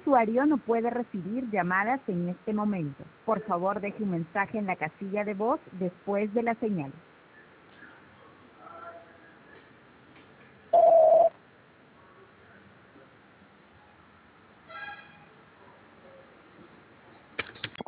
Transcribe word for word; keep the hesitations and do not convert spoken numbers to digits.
usuario no puede recibir llamadas en este momento. Por favor, deje un mensaje en la casilla de voz después de la señal.